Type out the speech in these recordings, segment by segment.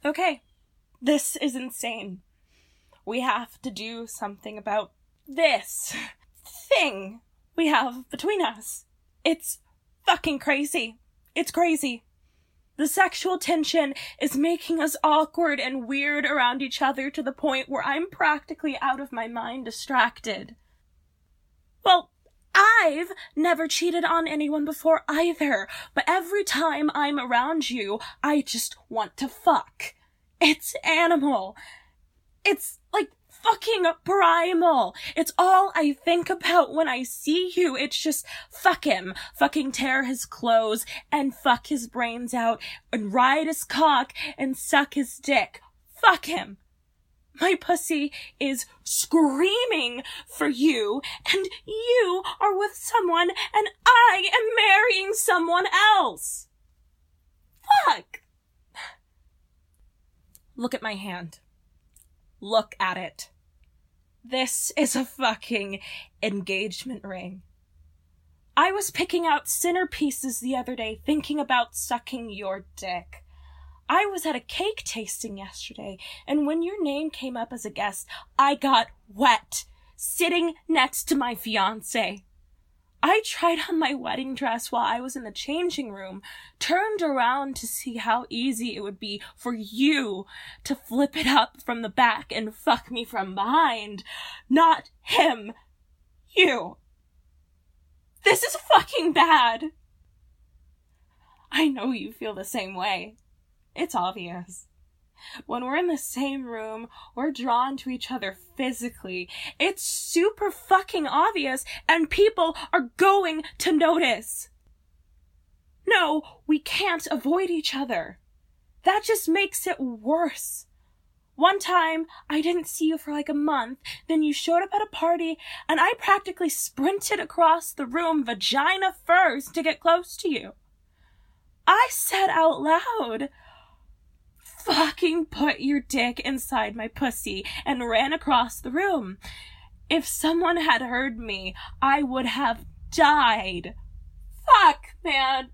Okay, this is insane. We have to do something about this thing we have between us. It's fucking crazy. It's crazy. The sexual tension is making us awkward and weird around each other to the point where I'm practically out of my mind distracted. Well, I've never cheated on anyone before either, but every time I'm around you, I just want to fuck. It's animal. It's like fucking primal. It's all I think about when I see you. It's just fuck him, fucking tear his clothes and fuck his brains out and ride his cock and suck his dick. Fuck him. My pussy is screaming for you, and you are with someone, and I am marrying someone else. Fuck. Look at my hand. Look at it. This is a fucking engagement ring. I was picking out centerpieces the other day thinking about sucking your dick. I was at a cake tasting yesterday, and when your name came up as a guest, I got wet, sitting next to my fiancé. I tried on my wedding dress while I was in the changing room, turned around to see how easy it would be for you to flip it up from the back and fuck me from behind. Not him. You. This is fucking bad. I know you feel the same way. It's obvious. When we're in the same room, we're drawn to each other physically. It's super fucking obvious, and people are going to notice. No, we can't avoid each other. That just makes it worse. One time, I didn't see you for like a month, then you showed up at a party, and I practically sprinted across the room vagina first to get close to you. I said out loud, fucking put your dick inside my pussy, and ran across the room. If someone had heard me, I would have died. Fuck, man.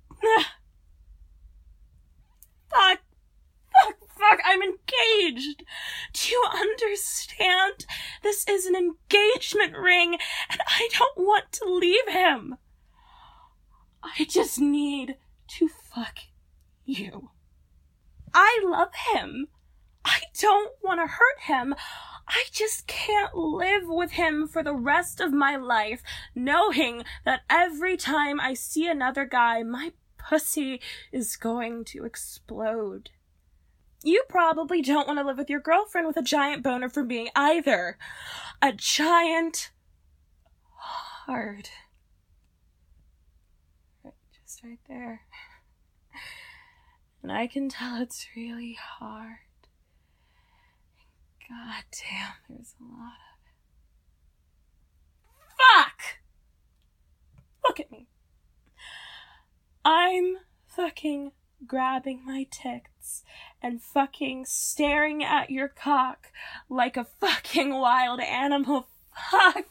Fuck, I'm engaged. Do you understand? This is an engagement ring, and I don't want to leave him. I just need to fuck you. I love him. I don't want to hurt him. I just can't live with him for the rest of my life, knowing that every time I see another guy, my pussy is going to explode. You probably don't want to live with your girlfriend with a giant boner for me either. A giant hard. Just right there. And I can tell it's really hard. God damn, there's a lot of it. Fuck! Look at me. I'm fucking grabbing my tits and fucking staring at your cock like a fucking wild animal. Fuck!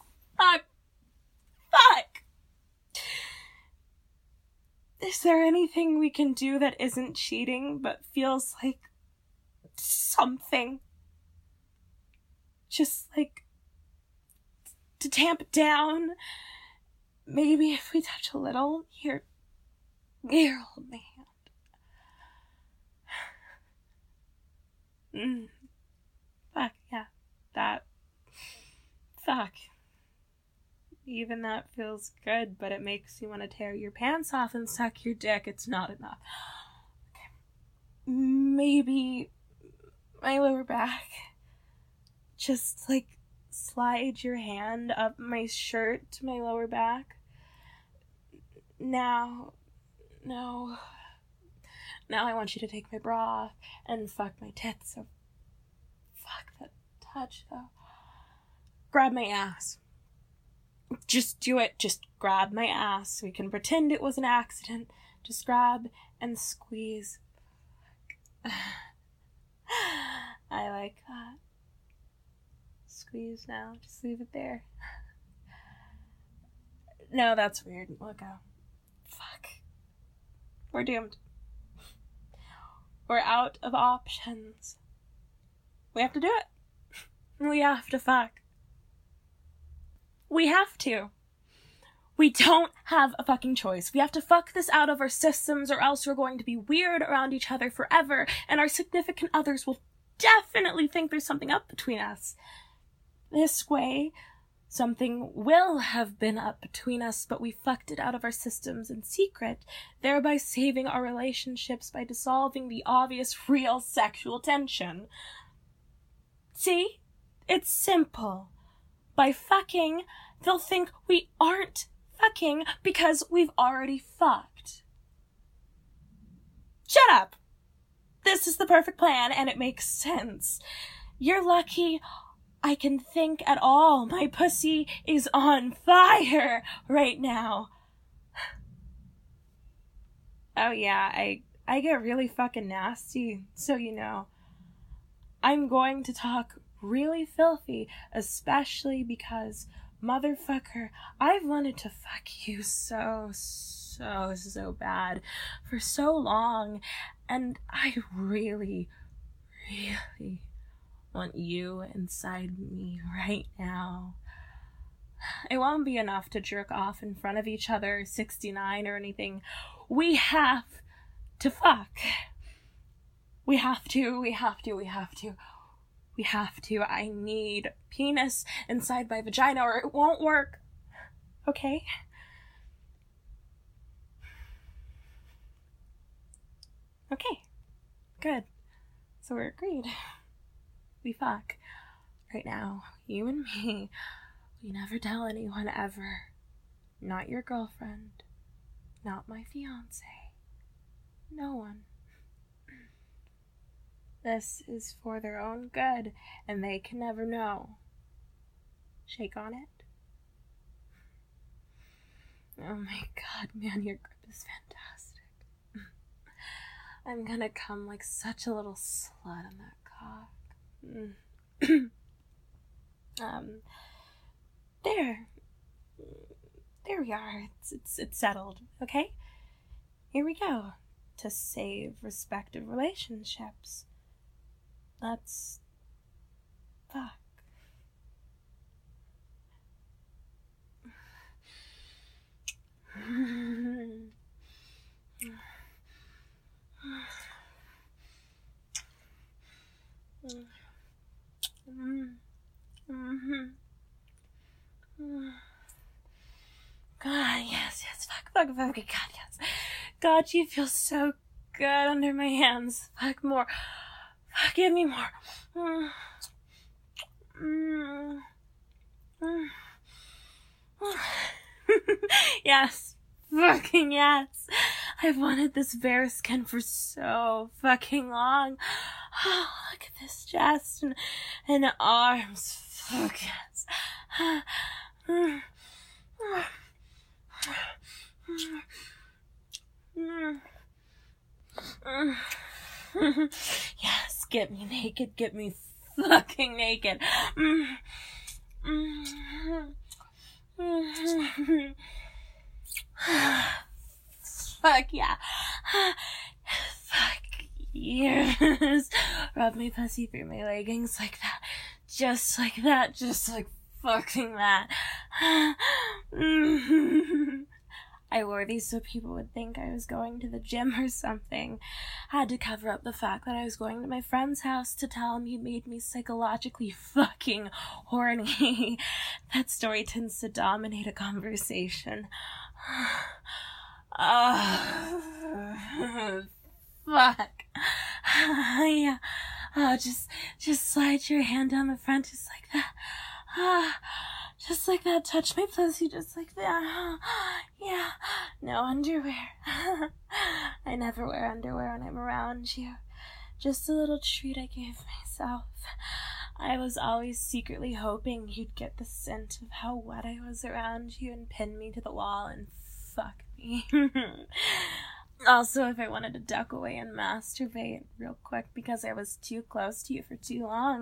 Is there anything we can do that isn't cheating but feels like something? Just like to tamp it down? Maybe if we touch a little. Here, hold my hand. Fuck, yeah. That. Fuck. Even that feels good, but it makes you want to tear your pants off and suck your dick. It's not enough. Okay. Maybe my lower back. Just, like, slide your hand up my shirt to my lower back. Now I want you to take my bra off and fuck my tits. So fuck that touch, though. Grab my ass. Just do it. Just grab my ass. We can pretend it was an accident. Just grab and squeeze. I like that. Squeeze now. Just leave it there. No, that's weird. Let go. Fuck. We're doomed. We're out of options. We have to do it. We have to fuck. We have to. We don't have a fucking choice. We have to fuck this out of our systems, or else we're going to be weird around each other forever, and our significant others will definitely think there's something up between us. This way, something will have been up between us, but we fucked it out of our systems in secret, thereby saving our relationships by dissolving the obvious real sexual tension. See? It's simple. By fucking, they'll think we aren't fucking because we've already fucked. Shut up! This is the perfect plan, and it makes sense. You're lucky I can think at all. My pussy is on fire right now. Oh yeah, I get really fucking nasty, so you know. I'm going to talk really filthy, especially because, motherfucker, I've wanted to fuck you so bad for so long, and I really want you inside me right now. It won't be enough to jerk off in front of each other, 69 or anything. We have to fuck. We have to. I need penis inside my vagina or it won't work. Okay? Okay. Good. So we're agreed. We fuck. Right now. You and me. We never tell anyone ever. Not your girlfriend. Not my fiance. No one. This is for their own good, and they can never know. Shake on it. Oh my god, man, your grip is fantastic. I'm gonna come like such a little slut on that cock. There we are. It's settled, okay? Here we go. To save respective relationships. Let's fuck. God, yes, fuck, God, yes. God, you feel so good under my hands. Fuck more. Fuck, give me more. Yes, fucking yes. I've wanted this bare skin for so fucking long. Oh, look at this chest and arms. Fuck yes. Yes, get me naked, get me fucking naked. Fuck yeah. Fuck yes. Rub my pussy through my leggings like that. Just like that. Just like fucking that. I wore these so people would think I was going to the gym or something. Had to cover up the fact that I was going to my friend's house to tell him he made me psychologically fucking horny. That story tends to dominate a conversation. Fuck. Yeah. Oh, just slide your hand down the front just like that. Just like that. Touch my pussy just like that. Yeah. No underwear. I never wear underwear when I'm around you. Just a little treat I gave myself. I was always secretly hoping you'd get the scent of how wet I was around you and pin me to the wall and fuck me. Also, if I wanted to duck away and masturbate real quick because I was too close to you for too long.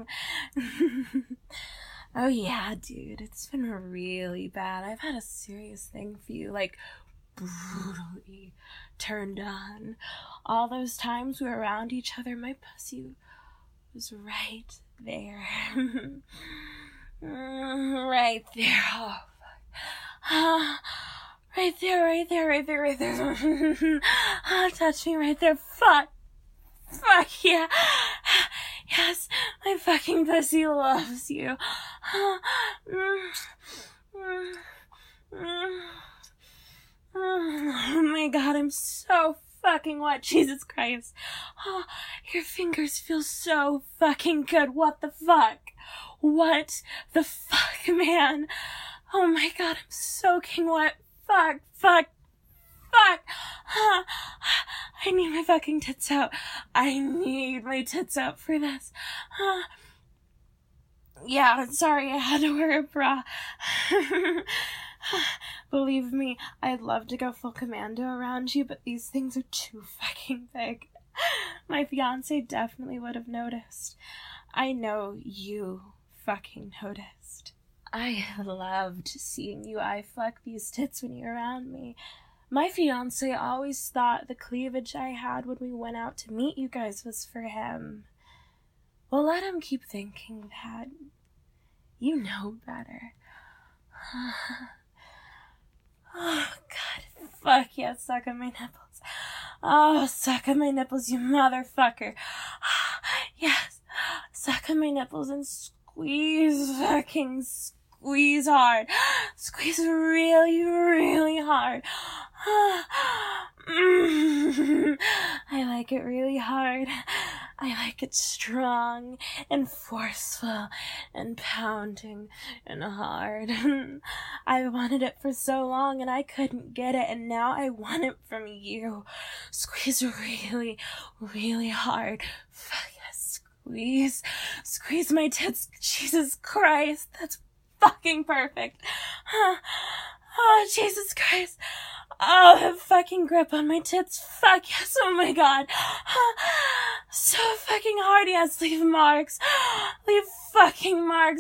Oh yeah, dude, it's been really bad. I've had a serious thing for you, like, brutally turned on. All those times we were around each other, my pussy was right there. Right there. Oh, fuck. Right there. Touch me right there. Fuck, yeah. Yes, my fucking pussy loves you. Oh my god, I'm so fucking wet. Jesus Christ. Oh, your fingers feel so fucking good. What the fuck? What the fuck, man? Oh my god, I'm soaking wet. Fuck. I need my fucking tits out. I need my tits out for this. Yeah, sorry, I had to wear a bra. Believe me, I'd love to go full commando around you, but these things are too fucking big. My fiance definitely would have noticed. I know you fucking noticed. I loved seeing you eye fuck these tits when you were around me. My fiance always thought the cleavage I had when we went out to meet you guys was for him. Well, let him keep thinking that. You know better. Oh, God. Fuck yeah, suck on my nipples. Oh, suck on my nipples, you motherfucker. Yes. Suck on my nipples and squeeze hard. Squeeze really, really hard. I like it really hard. I like it strong and forceful and pounding and hard. I wanted it for so long and I couldn't get it, and now I want it from you. Squeeze really, really hard. Yes, squeeze my tits. Jesus Christ, that's fucking perfect. Oh, Jesus Christ. Oh, the fucking grip on my tits. Fuck yes, oh my god. So fucking hard, yes, leave marks. Leave fucking marks.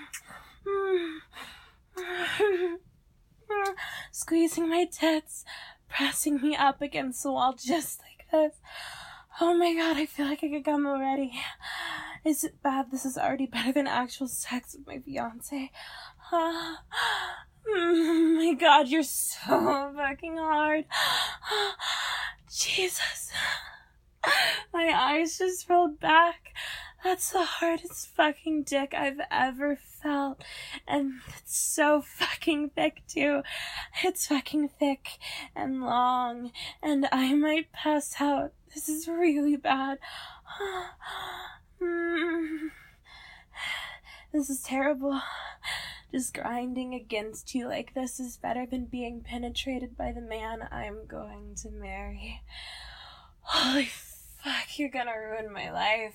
Squeezing my tits, pressing me up against the wall just like this. Oh my god, I feel like I could come already. Is it bad? This is already better than actual sex with my fiance. Oh my god, you're so fucking hard. Jesus. My eyes just rolled back. That's the hardest fucking dick I've ever felt. And it's so fucking thick too. It's fucking thick and long. And I might pass out. This is really bad. This is terrible. Just grinding against you like this is better than being penetrated by the man I'm going to marry. Holy fuck, you're gonna ruin my life.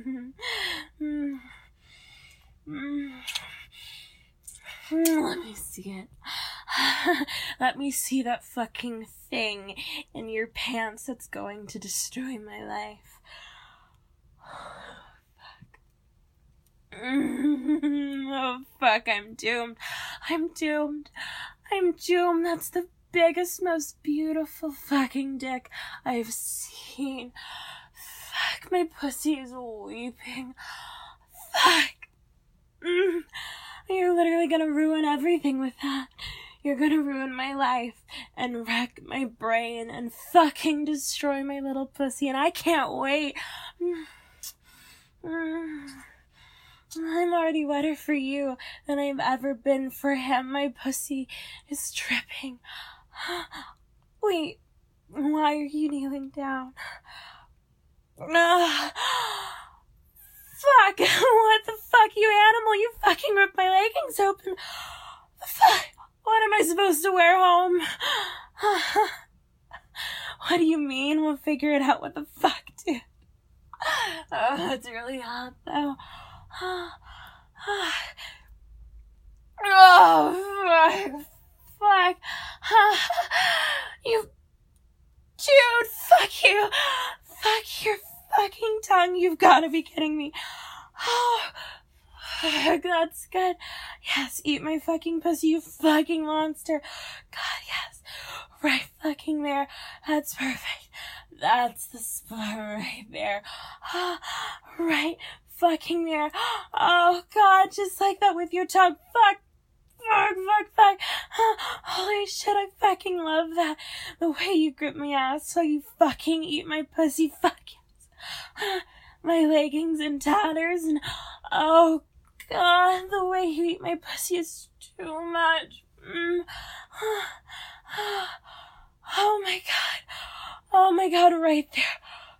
Let me see it. Let me see that fucking thing in your pants that's going to destroy my life. Oh fuck, I'm doomed. That's the biggest, most beautiful fucking dick I've seen. Fuck, my pussy is weeping. Fuck. You're literally gonna ruin everything with that. You're gonna ruin my life and wreck my brain and fucking destroy my little pussy, and I can't wait. I'm already wetter for you than I've ever been for him. My pussy is dripping. Wait, why are you kneeling down? Fuck! What the fuck, you animal? You fucking ripped my leggings open. Fuck! What am I supposed to wear home? What do you mean? We'll figure it out. What the fuck, dude? Oh, it's really hot, though. Oh, fuck. You, dude, fuck you. Fuck your fucking tongue. You've got to be kidding me. Oh, That's good. Yes, eat my fucking pussy, you fucking monster. God, yes. Right fucking there. That's perfect. That's the spot right there. Right fucking there. Oh, God, just like that with your tongue. Fuck. Holy shit, I fucking love that. The way you grip my ass while you fucking eat my pussy. Fuck yes. My leggings in tatters and oh God, the way you eat my pussy is too much. Oh my God, right there.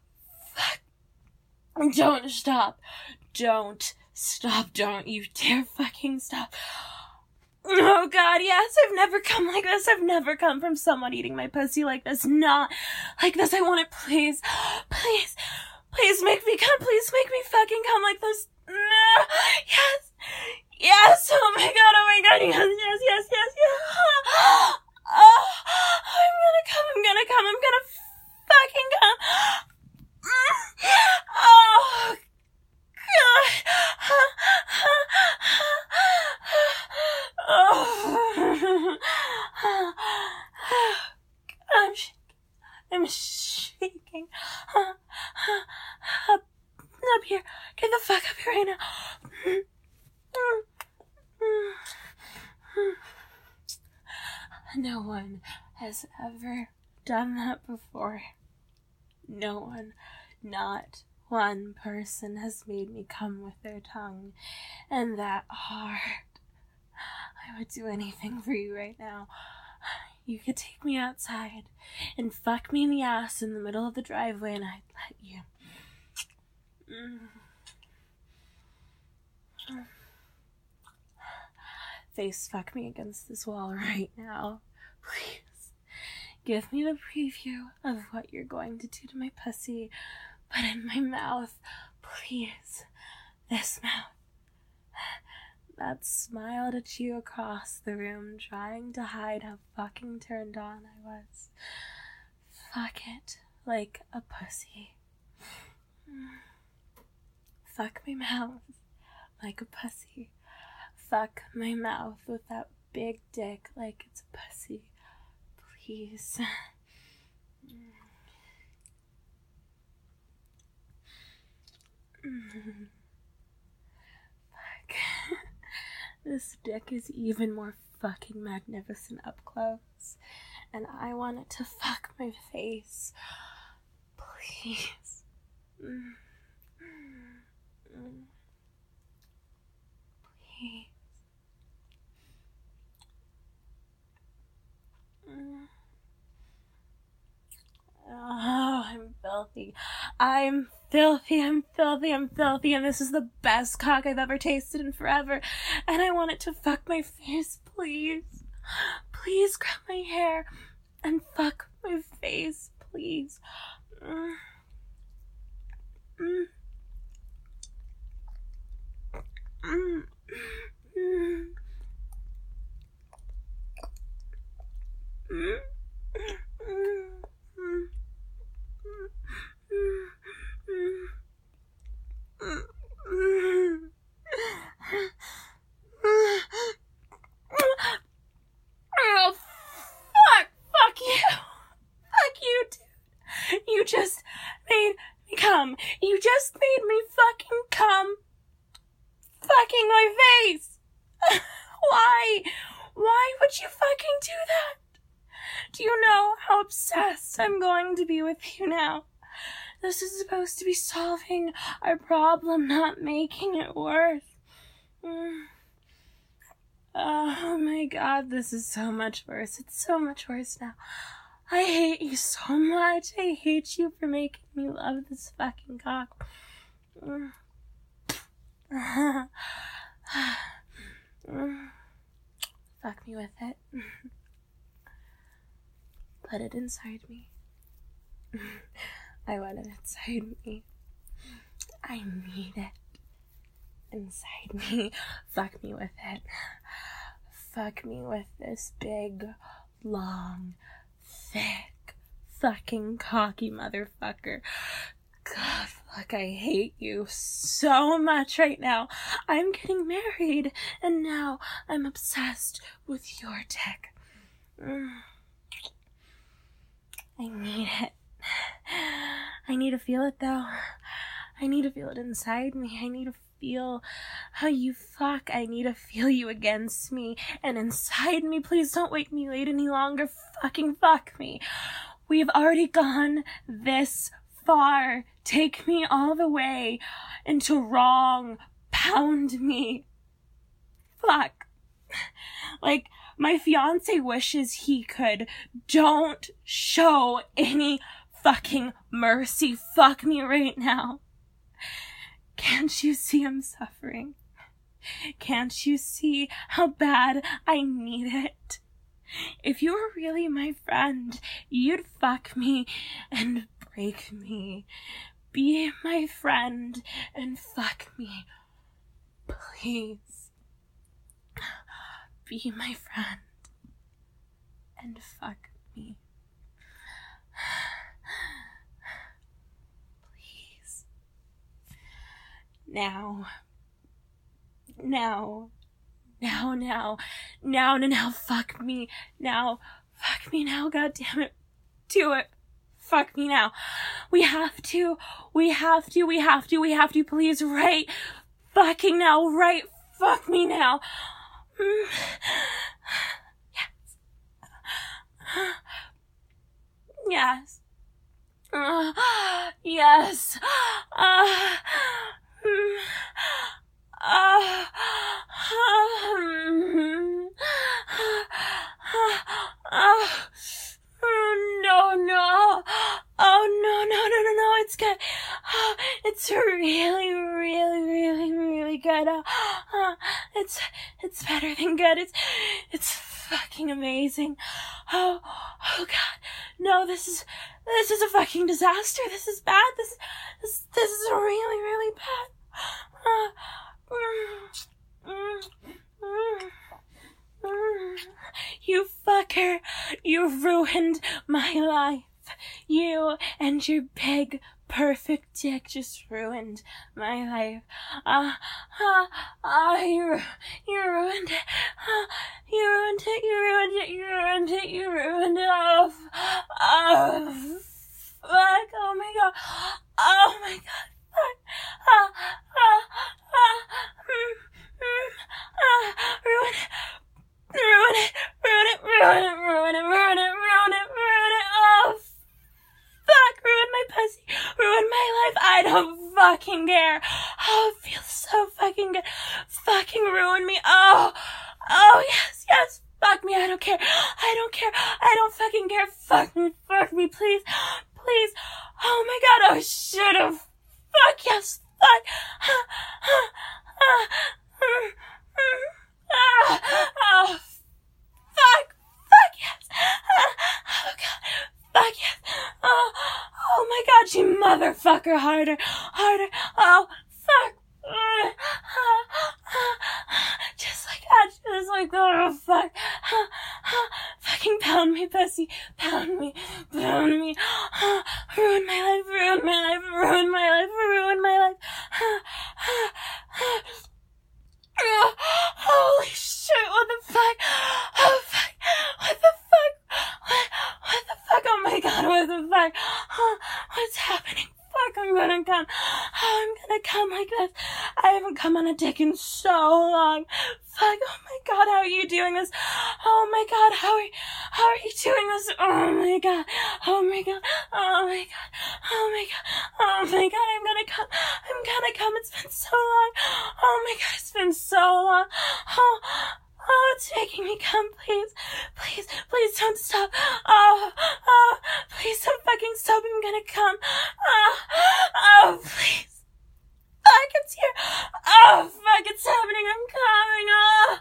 Fuck. Don't stop. Don't stop. Don't you dare fucking stop. Oh God, yes, I've never come like this. I've never come from someone eating my pussy like this. Not like this. I want it, please. Please. Please make me come. Please make me fucking come like this. Yes. Yes. Oh my God. Oh my God. Yes. Oh, I'm gonna come. I'm gonna fucking come. Oh, God. I'm shaking. Up here. Get the fuck up here right now. No one has ever done that before. No one, not one person has made me come with their tongue, and that hard. I would do anything for you right now. You could take me outside and fuck me in the ass in the middle of the driveway and I'd let you. Face fuck me against this wall right now. Please. Give me the preview of what you're going to do to my pussy, but in my mouth. Please. This mouth. That smiled at you across the room, trying to hide how fucking turned on I was. Fuck it like a pussy. Fuck my mouth like a pussy. Fuck my mouth with that big dick like it's a pussy. Please. Fuck. This dick is even more fucking magnificent up close. And I want it to fuck my face. Please. Please. Oh, I'm filthy. I'm filthy, and this is the best cock I've ever tasted in forever. And I want it to fuck my face, please. Please grab my hair and fuck my face, please. Oh, fuck you. Fuck you, dude. You just made me come. You just made me fucking come. Fucking my face. Why? Why would you fucking do that? Do you know how obsessed I'm going to be with you now? This is supposed to be solving our problem, not making it worse. Oh my God, this is so much worse. It's so much worse now. I hate you so much. I hate you for making me love this fucking cock. Fuck me with it. Put it inside me. I want it inside me. I need it inside me. Fuck me with it. Fuck me with this big, long, thick, fucking cocky motherfucker. God, fuck, I hate you so much right now. I'm getting married, and now I'm obsessed with your dick. I need it. I need to feel it, though. I need to feel it inside me. I need to feel how you fuck. I need to feel you against me and inside me. Please don't wake me late any longer. Fucking fuck me. We've already gone this far. Take me all the way into wrong. Pound me. Fuck. Like, my fiance wishes he could. Don't show any fucking mercy. Fuck me right now. Can't you see I'm suffering? Can't you see how bad I need it? If you were really my friend, you'd fuck me and break me. Be my friend and fuck me. Please. Be my friend and fuck me. Please. Now, fuck me. Now, fuck me now, goddammit. Do it. Fuck me now. We have to, please, right fucking now, right fuck me now. Yes. Yes. No. Oh, no, it's good. It's really good. It's better than good. It's fucking amazing. Oh God. No, this is a fucking disaster. This is bad. This is really bad. You fucker, you ruined my life. You and your big, perfect dick just ruined my life. You ruined it. You ruined it. Oh, fuck. Oh my god. Fuck. Ruin it. Oh, fuck. Ruin my pussy. Ruin my life. I don't fucking care. Oh, it feels so fucking good. Fucking ruin me. Oh, yes. Fuck me. I don't care. I don't fucking care. Fuck me, please. Oh my god. Oh, should've. Fuck yes. Fuck. Oh, fuck yes. Oh god. Fuck yes. Oh my god, you motherfucker. Harder. Oh, fuck. Just like that. Oh, fuck. Fucking pound me, pussy. Pound me. Ruin my life. Holy shit, what the fuck? Oh, fuck. What the fuck? Oh my god, what the fuck? What's happening? Fuck, I'm gonna come. I'm gonna come like this. I haven't come on a dick in so long. Fuck, oh my god, how are you doing this? Oh my god, how are you doing this? Oh my god, I'm gonna come, it's been so long. Oh my god, it's been so long. Oh, it's making me come, please don't stop. Oh, please don't fucking stop, I'm gonna come. Oh, please. Fuck, it's here. Oh, fuck, it's happening, I'm coming.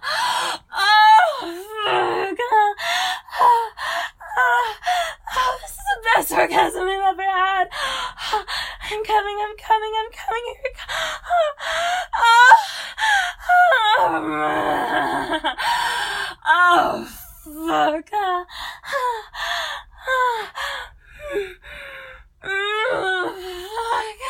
Fuck. Oh, this is the best orgasm I've ever had. I'm coming. Here it comes. Oh, fuck. Fuck.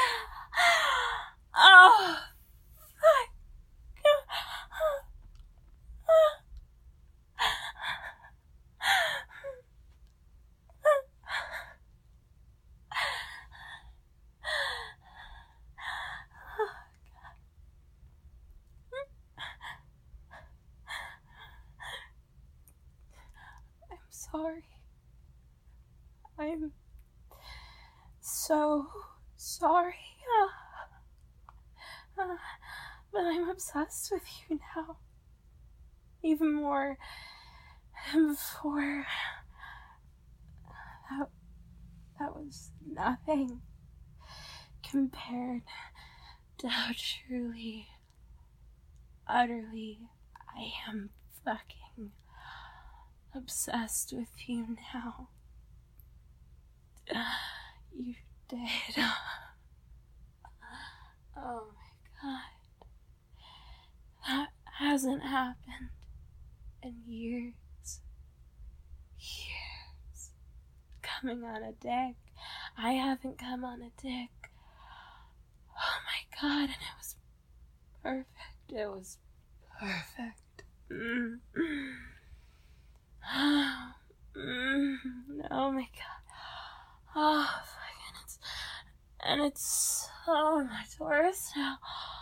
so sorry. But I'm obsessed with you now. Even more than before. That was nothing compared to how truly, utterly I am fucking obsessed with you now. You did. Oh my god. That hasn't happened in years. Coming on a dick. I haven't come on a dick. Oh my god, and it was perfect. It was perfect. Oh my god. Oh, fucking, it's so much worse now.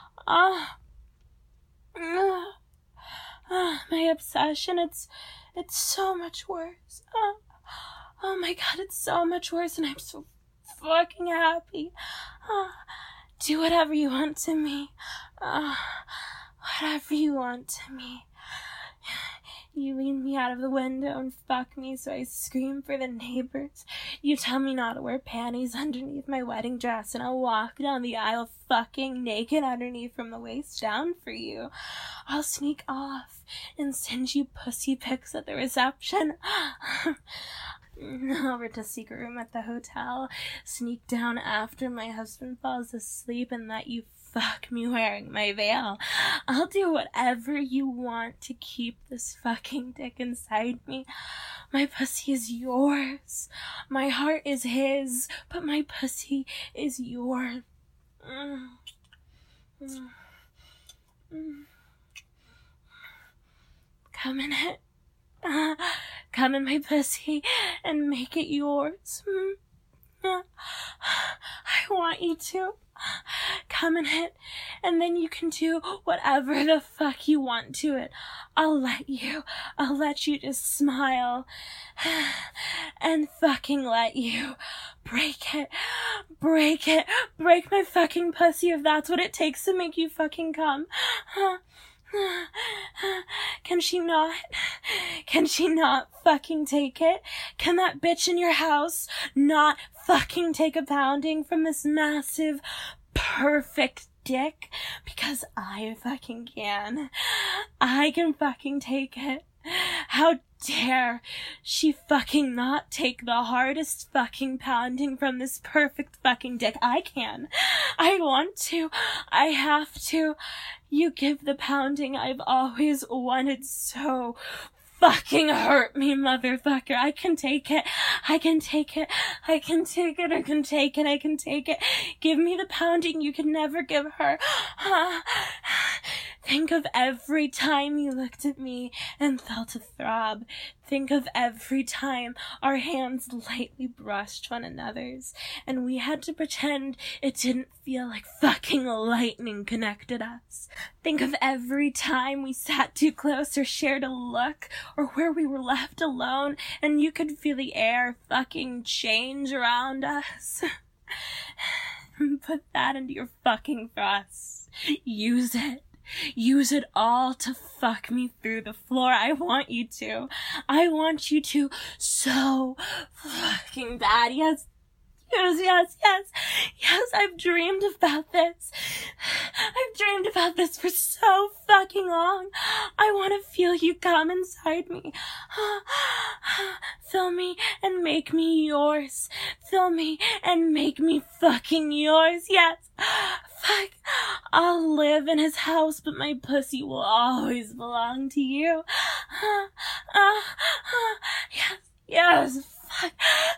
My obsession, it's so much worse. Oh my god, it's so much worse, and I'm so fucking happy. Do whatever you want to me. Whatever you want to me. You lean me out of the window and fuck me so I scream for the neighbors. You tell me not to wear panties underneath my wedding dress, and I'll walk down the aisle fucking naked underneath from the waist down for you. I'll sneak off and send you pussy pics at the reception. Over to secret room at the hotel, sneak down after my husband falls asleep and let you fuck me wearing my veil. I'll do whatever you want to keep this fucking dick inside me. My pussy is yours. My heart is his, but my pussy is yours. Come in it. Come in my pussy and make it yours. I want you to. Come in it, and then you can do whatever the fuck you want to it. I'll let you just smile and fucking let you break my fucking pussy if that's what it takes to make you fucking come. Can she not fucking take it? Can that bitch in your house not fucking take a pounding from this massive, perfect dick? Because I fucking can. I can fucking take it. How dare she fucking not take the hardest fucking pounding from this perfect fucking dick? I can. I want to. I have to. You give the pounding I've always wanted so. Fucking hurt me, motherfucker. I can take it. I can take it. I can take it. I can take it. I can take it. Give me the pounding you could never give her. Think of every time you looked at me and felt a throb. Think of every time our hands lightly brushed one another's and we had to pretend it didn't feel like fucking lightning connected us. Think of every time we sat too close or shared a look or where we were left alone and you could feel the air fucking change around us. Put that into your fucking thrust. Use it. Use it all to fuck me through the floor. I want you to. I want you to so fucking bad. Yes. Yes, I've dreamed about this. I've dreamed about this for so fucking long. I want to feel you come inside me. Fill me and make me yours. Fill me and make me fucking yours. Yes. Fuck. I'll live in his house, but my pussy will always belong to you. Yes. Fuck.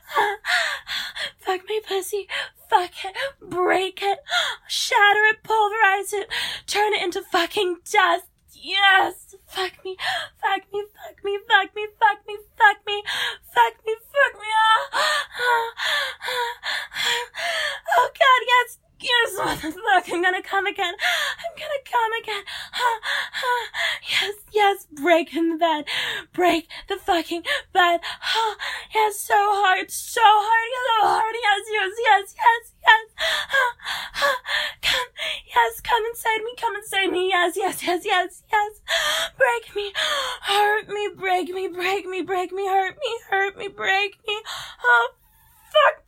Fuck my pussy. Fuck it. Break it. Shatter it. Pulverize it. Turn it into fucking dust. Yes. Fuck me. Fuck me. Fuck me. Fuck me. Fuck me. Fuck me. Fuck me. Fuck me. Oh God, yes. Yes, what the fuck? I'm gonna come again. I'm gonna come again. Yes, yes. Break in the bed. Break the fucking bed. Yes, so hard, so hard, so hard. Yes, yes, yes, yes, yes. Come, yes, come inside me, come inside me. Yes, yes, yes, yes, yes. Break me, hurt me, break me, break me, break me, hurt me, break me. Oh, fuck.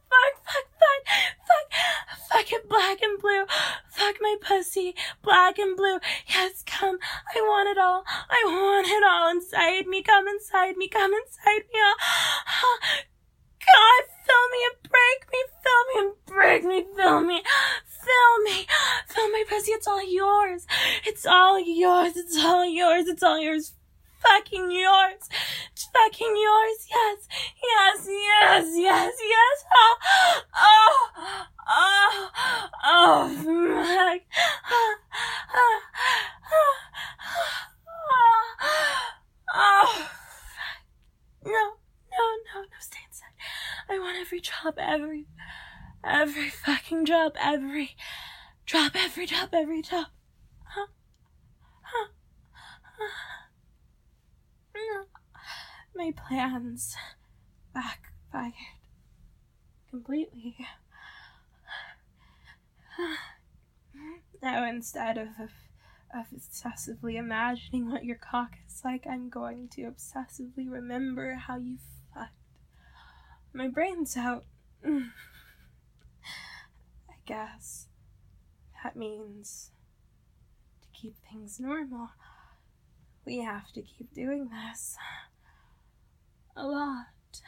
Fuck it, black and blue. Fuck my pussy, black and blue. Yes, come. I want it all. I want it all inside me. Come inside me. Come inside me. God, fill me and break me. Fill me and break me. Fill me. Fill me. Fill my pussy. It's all yours. It's all yours. It's all yours. It's all yours. Fucking yours. It's fucking yours. Yes. Yes, yes, yes, yes. Oh, fuck. No, stay inside. I want every job, every fucking job, every job. No. My plans backfired completely. Now, instead of obsessively imagining what your cock is like, I'm going to obsessively remember how you fucked. My brain's out. I guess that means to keep things normal, we have to keep doing this. A lot.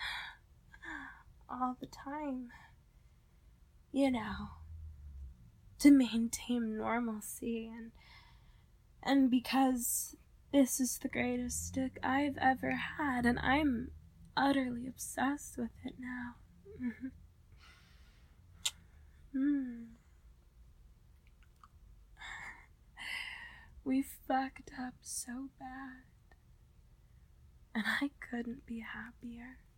All the time. You know, to maintain normalcy, and because this is the greatest dick I've ever had, and I'm utterly obsessed with it now. We fucked up so bad, and I couldn't be happier.